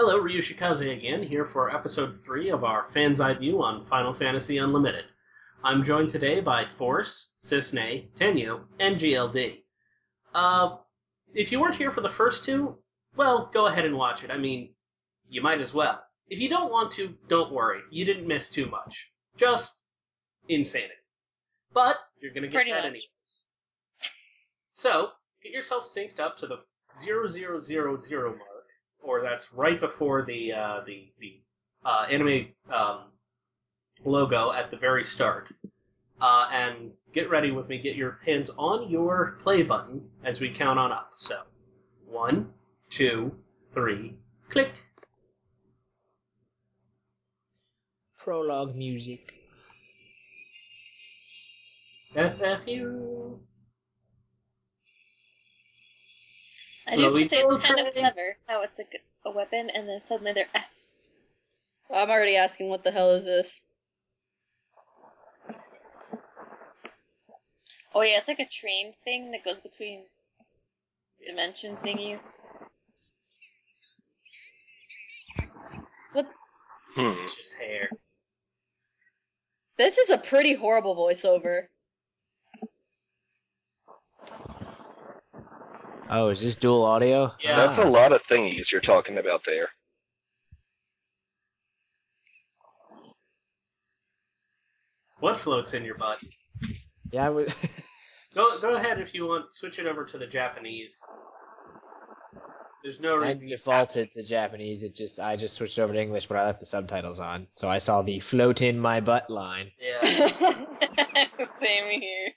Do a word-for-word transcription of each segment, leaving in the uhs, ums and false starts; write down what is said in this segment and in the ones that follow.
Hello, Ryu Shikaze again, here for episode three of our Fan's Eye View on Final Fantasy Unlimited. I'm joined today by Force, Cisne, Tenyu, and G L D. Uh, if you weren't here for the first two, well, go ahead and watch it. I mean, you might as well. If you don't want to, don't worry. You didn't miss too much. Just insanity. But you're going to get Pretty that much. anyways. So, get yourself synced up to the zero zero zero zero mark, or that's right before the uh, the the uh, anime um, logo at the very start, uh, and get ready with me. Get your hands on your play button as we count on up. So, one, two, three, click. Prologue music. F F U. I do have to Chloe say it's kind of Beltran. clever how it's like a weapon and then suddenly they're Fs. I'm already asking what the hell is this? Oh yeah, it's like a train thing that goes between dimension thingies. What? Hmm. It's just hair. This is a pretty horrible voiceover. Oh, is this dual audio? Yeah. That's a lot of thingies you're talking about there. What floats in your butt? Yeah, I would. Go go ahead if you want. Switch it over to the Japanese. There's no I reason. you have defaulted to Japanese. It just I just switched over to English, but I left the subtitles on, so I saw the "float in my butt" line. to. Yeah. Same here.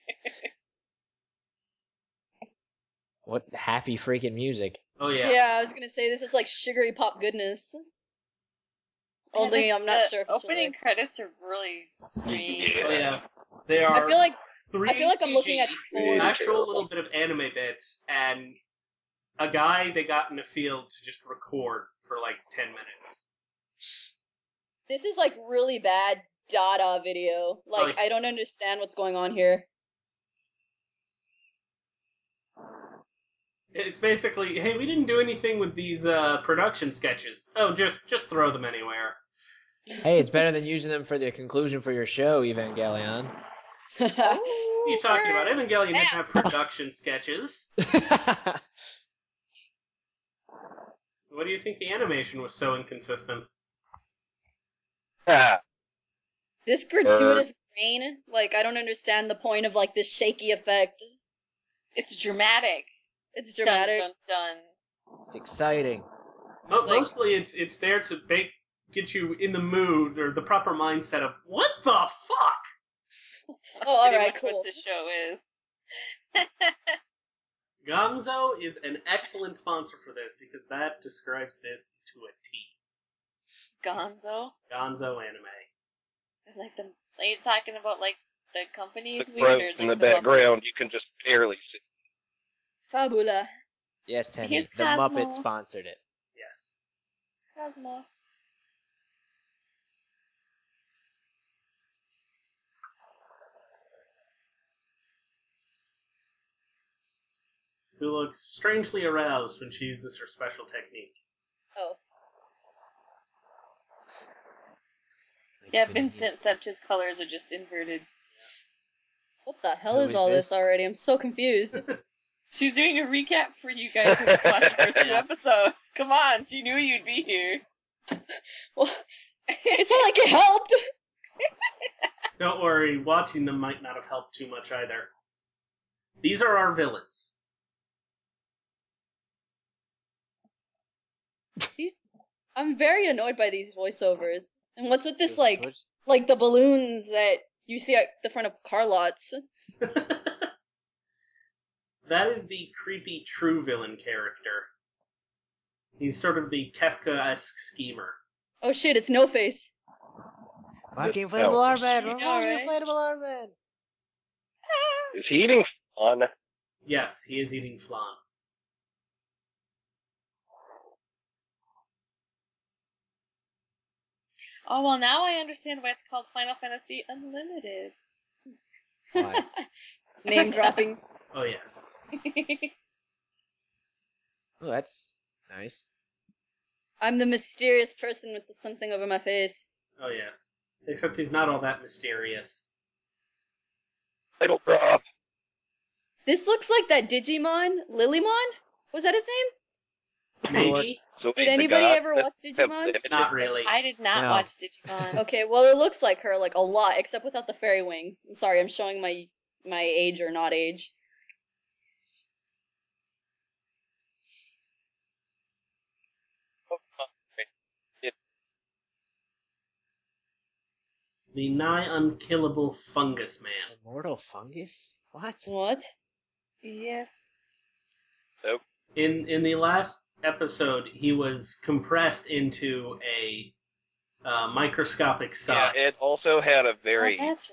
What happy freaking music! Oh yeah. Yeah, I was gonna say this is like sugary pop goodness. Only Yeah, I'm not the sure if it's opening really... credits are really strange. Yeah. Oh yeah. They are. I feel like three I feel like I'm looking at C G, spores. actual Terrible. little bit of anime bits, and a guy they got in the field to just record for like ten minutes. this is like really bad Dada video. Like Oh, I don't understand what's going on here. It's basically, hey, we didn't do anything with these uh, production sketches. Oh, just just throw them anywhere. Hey, it's better than using them for the conclusion for your show, Evangelion. What are you talking about? First- Evangelion didn't have production sketches. What do you think the animation was so inconsistent? Ah, This gratuitous rain, like I don't understand the point of like this shaky effect. It's dramatic. It's dramatic. Dun dun dun. It's exciting. Mo- It's like- mostly, it's it's there to make, get you in the mood or the proper mindset of what the fuck. That's Oh, all pretty right, much cool. what the show is. Gonzo is an excellent sponsor for this because that describes this to a T. Gonzo. Gonzo anime. Like the are you talking about like the company is the weird growth or like in the Muppet? background, you can just barely see. Fabula. Yes, Tenny, Here's the Cosmo. Muppet sponsored it. Yes. Cosmos. Who looks strangely aroused when she uses her special technique. Oh. Yeah, Vincent Sepch's colors are just inverted. What the hell Who is is all this? this already? I'm so confused. She's doing a recap for you guys who watched the first two episodes. Come on, she knew you'd be here. Well, it's not like it helped. Don't worry, watching them might not have helped too much either. These are our villains. These, I'm very annoyed by these voiceovers. And what's with this, like, Switch- like the balloons that you see at the front of car lots? That is the creepy true villain character. He's sort of the Kefka-esque schemer. Oh shit, it's No Face. Rocky inflatable armband. You Rocky know, right? inflatable armband. Is he eating fun? Yes, he is eating flan. Oh well, now I understand why it's called Final Fantasy Unlimited. Why? Name dropping. Oh yes. Oh, that's nice. I'm the mysterious person with the something over my face. Oh, yes. Except he's not all that mysterious. Title drop. This looks like that Digimon, Lilymon? Was that his name? Maybe? So Did wait, the anybody gods ever that watch have Digimon? limited- Not really. I did not No. watch Digimon. Okay, well it looks like her like a lot, except without the fairy wings. I'm sorry, I'm showing my my age or not age. The nigh unkillable fungus man. Immortal fungus? What? What? Yeah. Nope. In in the last episode, he was compressed into a uh, microscopic Yeah, size. it also had a Oh, very. that's right.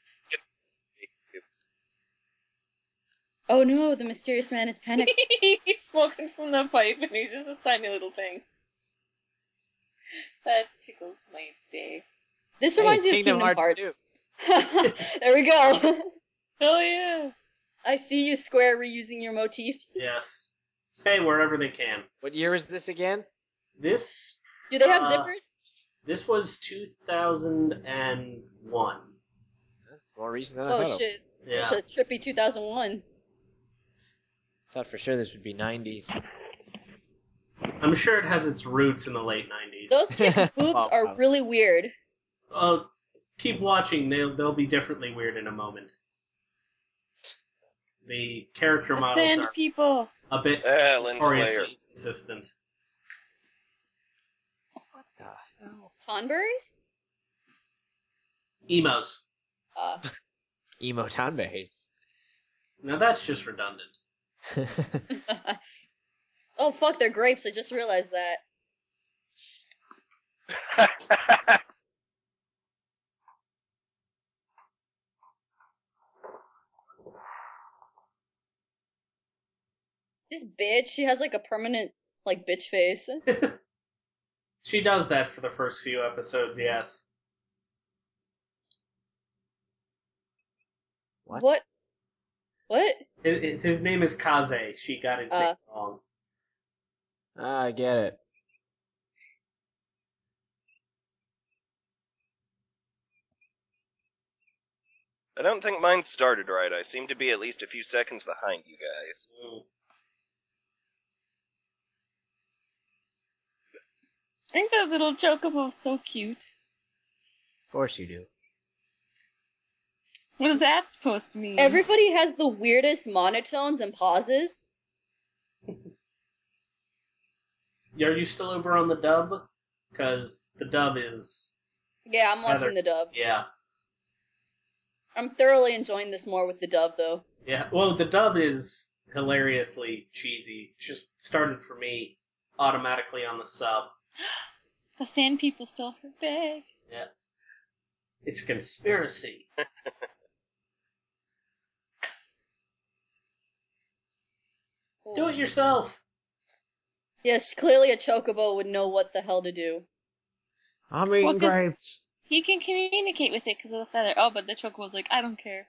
Oh no, the mysterious man is panicked. He's smoking from the pipe and he's just this tiny little thing. That tickles my day. This Hey, reminds me of Kingdom Kingdom Hearts Hearts. There we go. Oh yeah. I see you, Square, reusing your motifs. Yes. Hey, wherever they can. What year is this again? This Do they have Uh, zippers? this was two thousand one. That's more recent than I Oh thought. it- shit. Yeah. It's a trippy two thousand one. Thought for sure this would be nineties. I'm sure it has its roots in the late nineties. Those chicks' boobs Wow. are really weird. Uh, keep watching. They'll they'll be differently weird in a moment. The character The models sand are people. a bit Ah, Lynn Slayer. notoriously inconsistent. What the hell? Tonberries? Emos. Uh, Emo Tanbei. Now that's just redundant. oh fuck, they're grapes. I just realized that. This bitch, she has like a permanent like bitch face. She does that for the first few episodes, yes. What? What? What? His, his name is Kaze. She got his Uh. name wrong. Ah, I get it. I don't think mine started right. I seem to be at least a few seconds behind you guys. Mm. I think that little chocobo is so cute. Of course you do. What is that supposed to mean? Everybody has the weirdest monotones and pauses. Are you still over on the dub? Because the dub is... Yeah, I'm watching Rather- the dub. Yeah. I'm thoroughly enjoying this more with the dub though. Yeah. Well, the dub is hilariously cheesy. Just started for me automatically on the sub. The sand people stole her bag. Yeah. It's a conspiracy. Do it yourself. Yes, clearly a chocobo would know what the hell to do. I'm eating Well, 'cause- grapes. He can communicate with it because of the feather. Oh, but the chocobo's like, I don't care.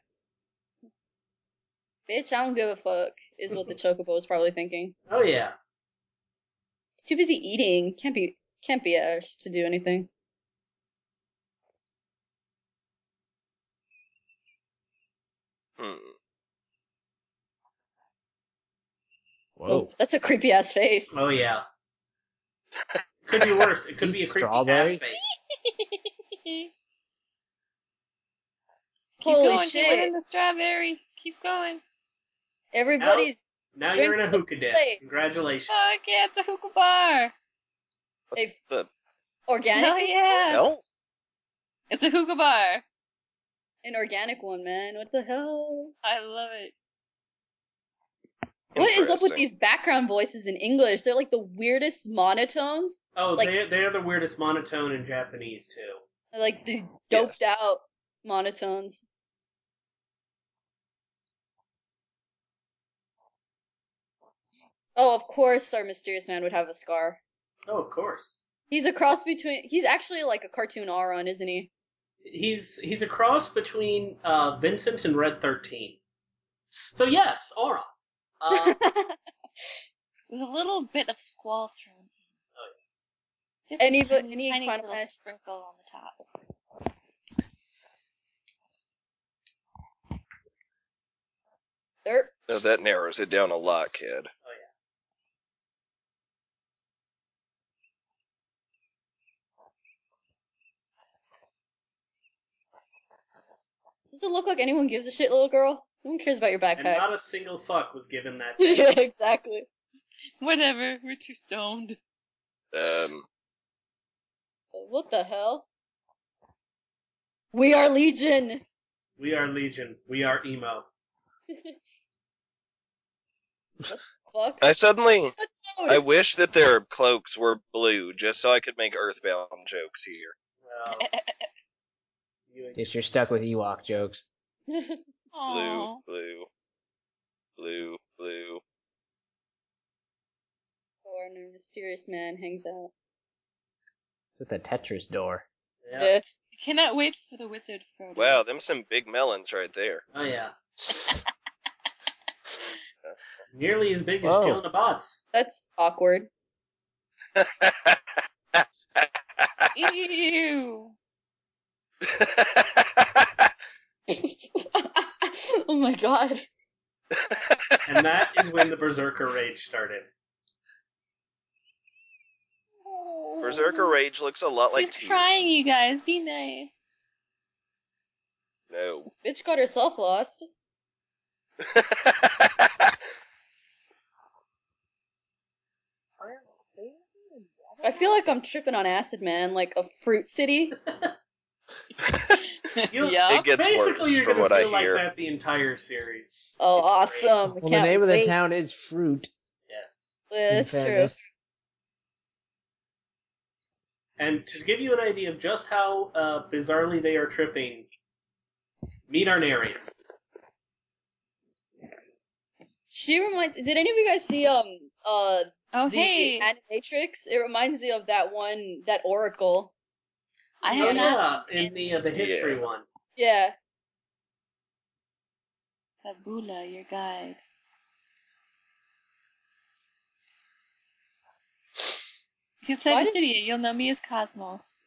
Bitch, I don't give a fuck, is what the chocobo is probably thinking. Oh, yeah. It's too busy eating. Can't be can't be asked to do anything. Hmm. Whoa. Oh, that's a creepy ass face. Oh, yeah. Could be worse. It could be a These creepy ass strawberries? face. Keep Holy going, shit. Keep winning the strawberry. Keep going. Everybody's Now Drink you're in a the hookah dip. Kool-Aid. Congratulations. Fuck yeah, it's a hookah bar. a The organic Hell yeah. hell? It's a hookah bar. an organic one, man. What the hell? I love it. What is up with Interesting. these background voices in English? They're like the weirdest monotones. Oh, Like- they they're the weirdest monotone in Japanese too. They're like these doped out monotones. Oh, of course our mysterious man would have a scar. Oh, of course. He's a cross between he's actually like a cartoon Auron, isn't he? He's he's a cross between uh, Vincent and Red thirteen. So yes, Aura. Uh, With a little bit of squall thrown. oh, yes. Just Any- a tiny, any tiny final little mess? sprinkle on the top. Derp. No, that narrows it down a lot, kid. Oh yeah. Does it look like anyone gives a shit, little girl? No one cares about your And backpack. not a single fuck was given that Yeah, day. exactly. Whatever, we're too stoned. Um, What the hell? We are Legion! We are Legion. We are emo. Fuck. I suddenly, Let's go! I wish that their cloaks were blue, just so I could make Earthbound jokes here. Well, you, Guess you're stuck with Ewok jokes. Blue, Aww. blue, blue, blue. Corner mysterious man hangs out. It's at the Tetris door. yeah. Yeah. I cannot wait for the wizard Frodo. Wow, them some big melons right there. Oh yeah. Nearly as big as Whoa. Jill and the Bots. That's awkward. Ew. Oh my god. And that is when the Berserker Rage started. Berserker Rage looks a lot She's like tea. crying, you guys. Be nice. No. Bitch got herself lost. I feel like I'm tripping on acid, man. Like a fruit city. You- Yeah. It gets Basically, worse you're from gonna what feel I like hear. that the entire series. Oh, It's great. awesome. I Well, the can't name of wait. the town is Fruit. Yes. Yeah, in that's true. fairness. And to give you an idea of just how uh, bizarrely they are tripping, meet our narrator. She reminds. Did any of you guys see um uh Oh, the hey. Animatrix? It reminds me of that one, that Oracle. I Oh have yeah, not seen in the uh, the history Yeah. one. Yeah. Fabula, your guide. If you play Why the does- city, you'll know me as Cosmos.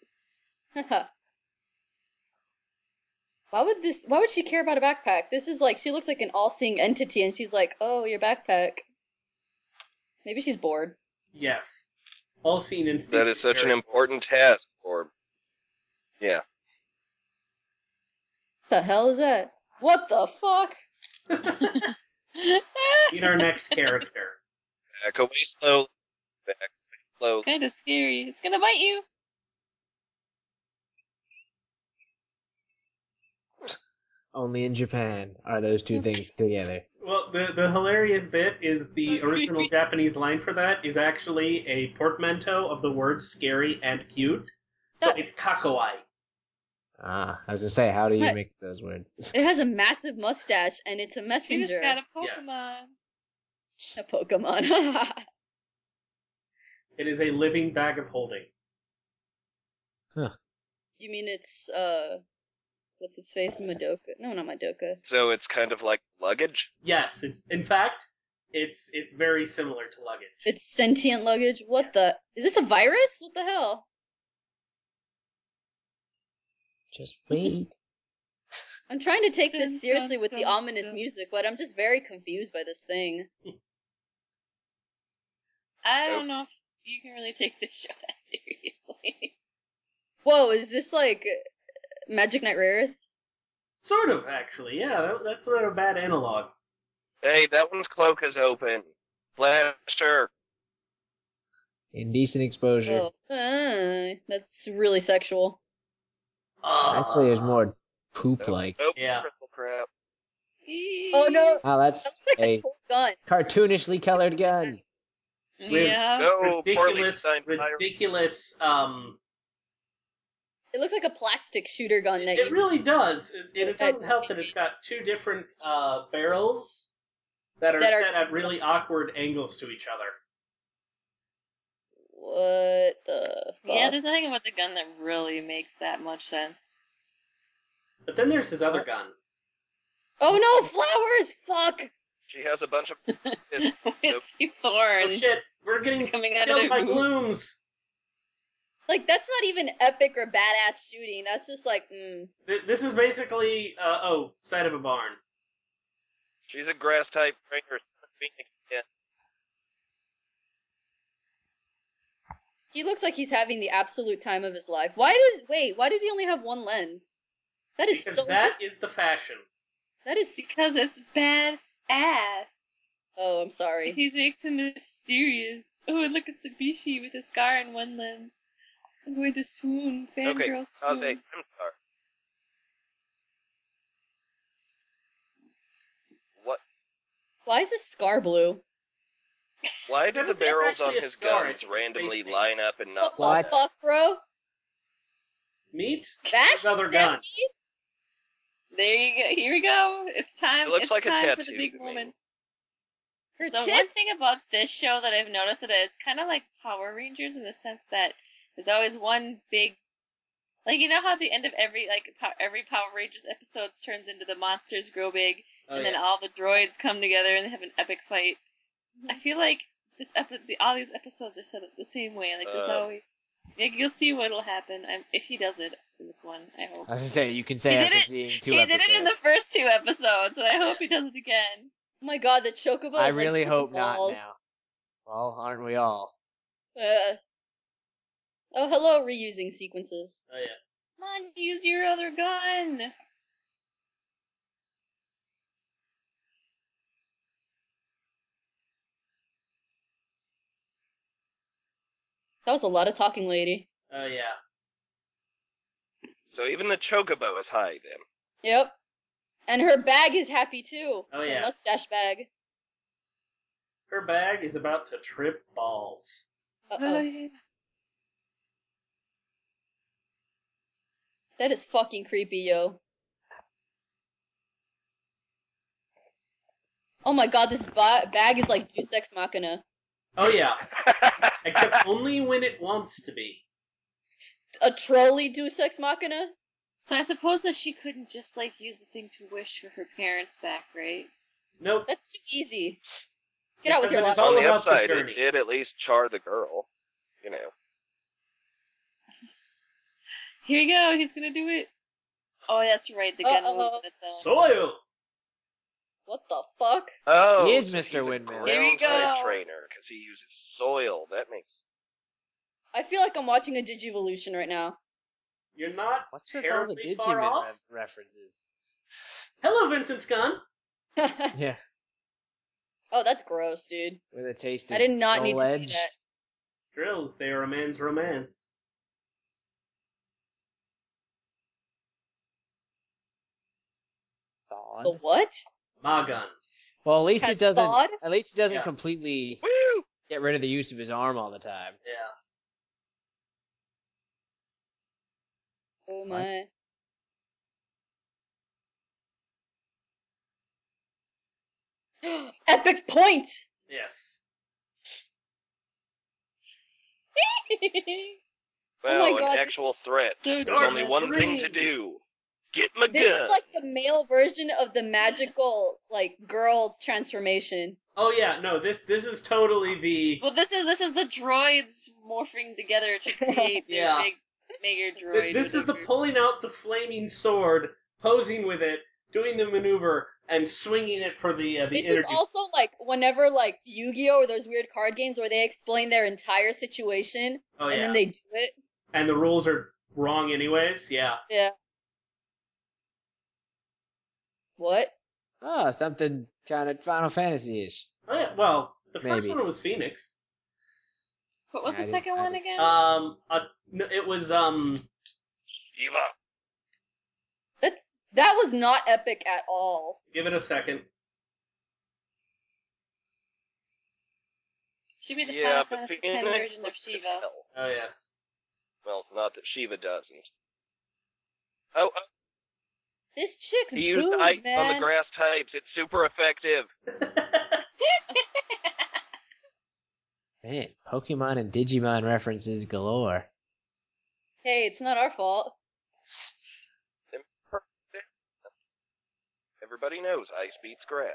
Why would this? Why would she care about a backpack? This is like she looks like an all-seeing entity, and she's like, "Oh, your backpack." Maybe she's bored. Yes. All seen entities. That is such an important task for. Yeah. What the hell is that? What the fuck? Meet our next character. Back away slowly. Back away slowly. Kind of scary. It's gonna bite you. Only in Japan are those two things together. Well, the the hilarious bit is the So original creepy. Japanese line for that is actually a portmanteau of the words scary and cute. So That- it's kakowai. Ah, I was gonna say, how do you What? make those words? It has a massive mustache, and it's a She messenger. just got a Yes. Pokemon. A Pokemon. It is a living bag of holding. You mean it's uh, what's his face? Madoka? No, not Madoka. So it's kind of like luggage? Yes, it's in fact, it's it's very similar to luggage. It's sentient luggage. What the? Is this a virus? What the hell? Just wait. I'm trying to take Dun, this seriously dun, with the dun, ominous dun. music, but I'm just very confused by this thing. I Nope. don't know if you can really take this show that seriously. Whoa, is this like Magic Knight Rareth? Sort of, actually. Yeah, that, that's not a bad analog. Hey, that one's cloak is open. Flasher. Indecent exposure. Oh, uh, that's really sexual. Actually, there's more poop-like. Oh, Yeah. crystal crap. Oh no, Oh, that's that looks like a a toy gun. cartoonishly colored gun. With- Yeah. No, poorly ridiculous, designed fire. ridiculous. Um, It looks like a plastic shooter gun that it you. really does, and it That- doesn't help that it's got two different uh, barrels that are That are- set at really awkward angles to each other. What the fuck? Yeah, there's nothing about the gun that really makes that much sense. But then there's his other gun. Oh no, flowers! Fuck! She has a bunch of. With few Oh thorns shit, we're getting coming out of killed their by boobs. glooms. Like, that's not even epic or badass shooting. That's just like, mm. Th- this is basically, uh, oh, side of a barn. She's a grass type trainer. Phoenix. Yeah. He looks like he's having the absolute time of his life. Why does, wait, why does he only have one lens? That is Because so that useless. is the fashion. That is, Because it's bad ass. oh, I'm sorry. He makes him mysterious. Oh, and look at Tsubishi with a scar and one lens. I'm going to swoon, fangirl Okay, I'll swoon. say, I'm sorry. What? Why is his scar blue? Why I did don't the think it's barrels actually on a his scar, guns it's- it's randomly face paint. line up and not What the What? fuck, bro? Meat? Bash Another says gun. me? There you go. Here we go. It's time. It looks it's like a time for the tattoo big to me. moment. Her So tip? one thing about this show that I've noticed that it's kind of like Power Rangers in the sense that there's always one big, like you know how at the end of every like po- every Power Rangers episode turns into the monsters grow big, Oh, and yeah. then all the droids come together and they have an epic fight. I feel like this epi- the, all these episodes are set up the same way. Like there's Uh. always, like you'll see what'll happen um, if he does it in this one. I hope. I was gonna say you can say He did after it- seeing two he episodes. did it in the first two episodes, and I hope he does it again. Oh my god, the chocobo I is really like two hope balls. not now. Well, aren't we all? Uh, oh, hello, reusing sequences. Oh, yeah. Come on, use your other gun. That was a lot of talking, lady. Oh, yeah. So even the chocobo is high then. Yep. And her bag is happy too. Oh, Her yes. mustache bag. Her bag is about to trip balls. Uh Oh, oh. yeah. That is fucking creepy, yo. Oh my god, this ba- bag is like Deus Ex Machina. Oh, yeah. Except only when it wants to be. A trolley Deus Ex Machina? So I suppose that she couldn't just like use the thing to wish for her parents back, right? Nope. That's too easy. Get out with your Because it is logic. all On the about the upside, journey. it did at least char the girl. You know. Here we go. He's gonna do it. Oh, that's right. The gun Uh-oh. was in it though. Soil! What the fuck? Oh, He is so Mister he's a Windmill. Here we ground type go. trainer because he uses soil. That makes. I feel like I'm watching a Digivolution right now. You're not What's with all the terribly far Digimon off. re- references? Hello, Vincent Scunn. Oh, Yeah, that's gross, dude. with a taste of I did not soul need to edge. see that. Drills, they are a man's romance. Thawed. The what? Magun. Well, at least Has it doesn't. thawed? At least it doesn't Yeah. completely Woo! get rid of the use of his arm all the time. Yeah. Oh What? my. Epic point! Yes. Well, my God, an this actual is threat. so There's dark only one thing to green. do. Get my This gun. is like the male version of the magical, like, girl transformation. Oh yeah, no, this this is totally the Well, this is this is the droids morphing together to create their Yeah. big mega th- droid. this is the whatever. pulling out the flaming sword, posing with it, doing the maneuver, and swinging it for the uh, the This energy. is also like whenever like Yu-Gi-Oh or those weird card games where they explain their entire situation oh and yeah, then they do it. and the rules are wrong anyways. Yeah. Yeah. What? Oh, something kind of Final Fantasy-ish. Oh yeah. Well, the first Maybe. one was Phoenix. What was Yeah, I the didn't- second I one didn't- again? Um, uh, no, it was um. Eva. That's that was not epic at all. Give it a second. Should be the Yeah, Final but Fantasy Phoenix X version of looks to Shiva. hell. Oh yes. Well, not that Shiva doesn't. Oh, uh, This chick's he used boobs, ice on man. the grass types. It's super effective. Man, Pokemon and Digimon references galore. Hey, it's not our fault. Everybody knows ice beats grass.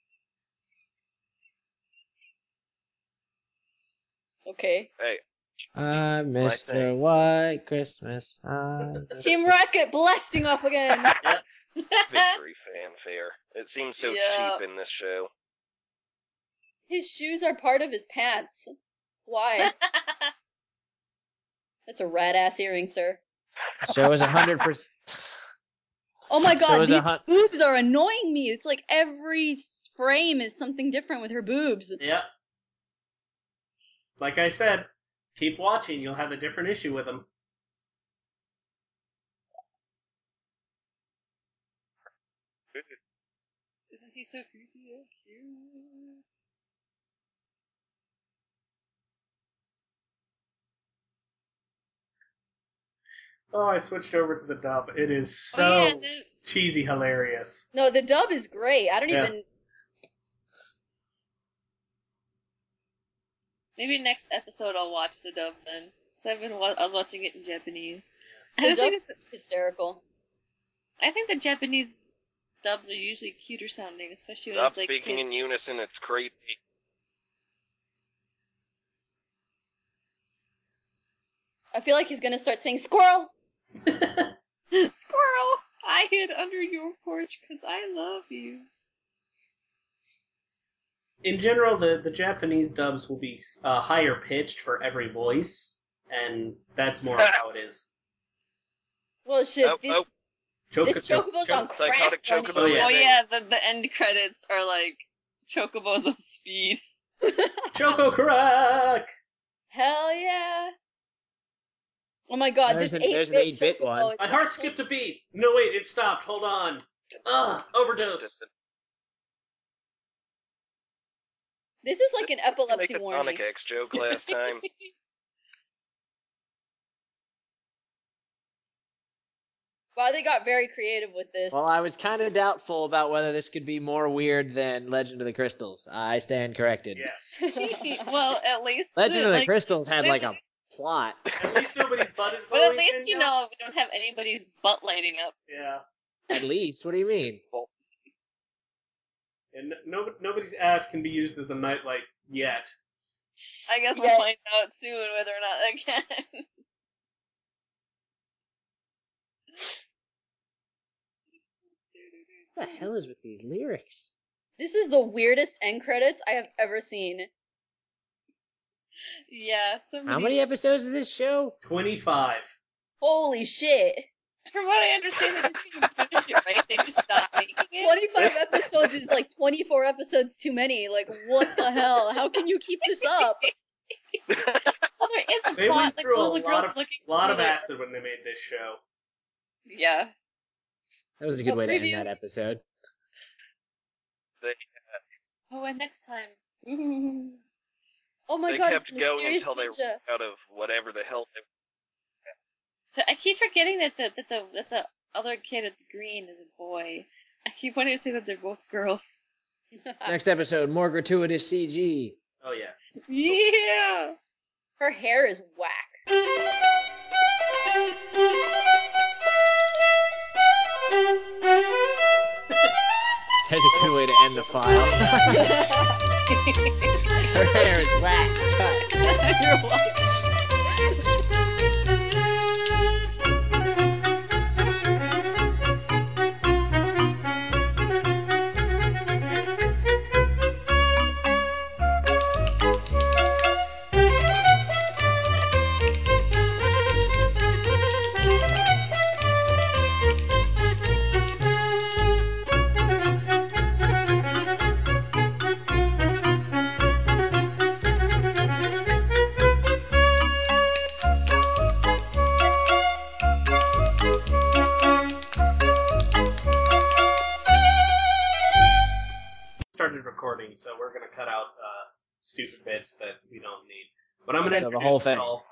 Okay. Hey, I missed thing. a white Christmas. I missed Team a- Rocket blasting off again. Victory fanfare. It seems so Yeah. cheap in this show. His shoes are part of his pants. Why? That's a rad ass earring, sir. Show is a hundred percent. Oh my god, is a these hun- boobs are annoying me. It's like every s- frame is something different with her boobs. Yep. Like I said, keep watching. You'll have a different issue with them. Isn't he so creepy and cute? Oh, I switched over to the dub. It is so Oh yeah, the, cheesy hilarious. No, the dub is great. I don't Yeah. even. maybe next episode I'll watch the dub then. Cause I've been wa- I was watching it in Japanese. I The just dub think that is hysterical. I think the Japanese dubs are usually cuter sounding, especially when Stop it's like speaking in unison, it's crazy. I feel like he's gonna start saying squirrel. Squirrel! I hid under your porch because I love you. In general, the, the Japanese dubs will be uh, higher pitched for every voice, and that's more of how it is. Well, shit, Oh, this oh. Choco- this chocobo's on crack. Psychotic buddy. chocobo. Oh, yeah. Oh yeah, the, the end credits are like chocobos on speed. Choco Crack! Hell yeah! Oh my god, There's this an- there's an eight-bit eight-bit chocobo one. is My like- heart skipped a beat. No, wait, it stopped. Hold on. Ugh, overdose. This is like an Make epilepsy a warning. Sonic X joke last time. Wow, they got very creative with this. Well, I was kind of doubtful about whether this could be more weird than Legend of the Crystals. I stand corrected. Yes. Well, at least Legend the, of the like, Crystals had like a Legend- plot. At least nobody's butt is But glowing. at least you Danielle. know we don't have anybody's butt lighting up. Yeah. At least, what do you mean? And no, nobody's ass can be used as a nightlight yet. I guess we'll Yeah. find out soon whether or not I can. What the hell is with these lyrics? This is the weirdest end credits I have ever seen. Yeah, somebody. How many episodes is this show? twenty-five. Holy shit! From what I understand, they just couldn't finish it right. They just stopped making it. twenty-five episodes is like twenty-four episodes too many. Like, what the hell? How can you keep this up? Well, there is a They plot. went Like through the a little lot girl's of, looking. lot of through the- acid when they made this show. Yeah. That was a good A way to end preview. that episode. Oh, and next time. Ooh. Oh my They god, kept it's going Mysterious until they Ninja. out of whatever the hell they So I keep forgetting that the that the that the other kid at the green is a boy. I keep wanting to say that they're both girls. Next episode, more gratuitous C G. Oh, yes. Yeah. Her hair is whack. That's a good way to end the file. Her hair is whack. Cut. You're welcome. Started recording, so we're going to cut out uh, stupid bits that we don't need. But I'm going Okay, to so the introduce whole us thing. all.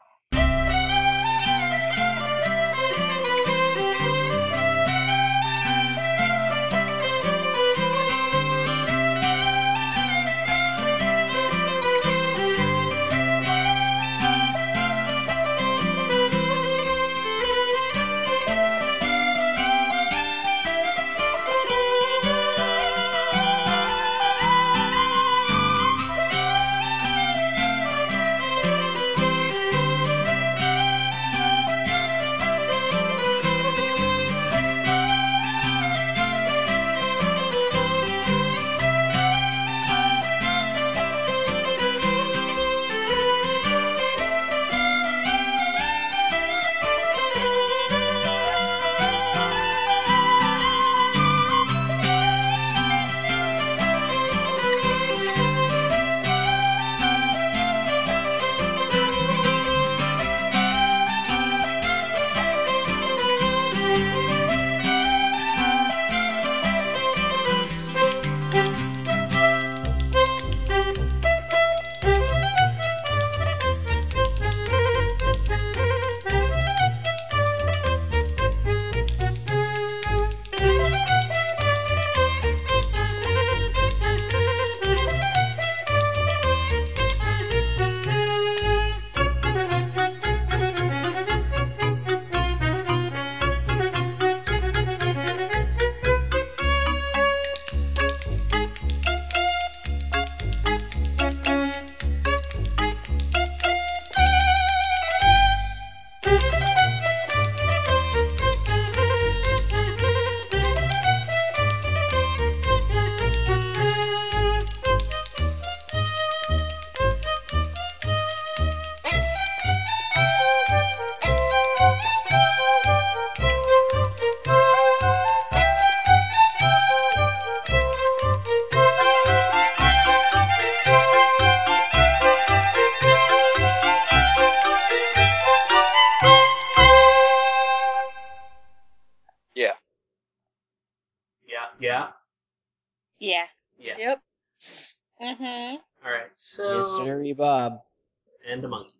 Yeah. Yeah. Yep. Mm-hmm. All right. So Yes, sir, Bob. and a monkey.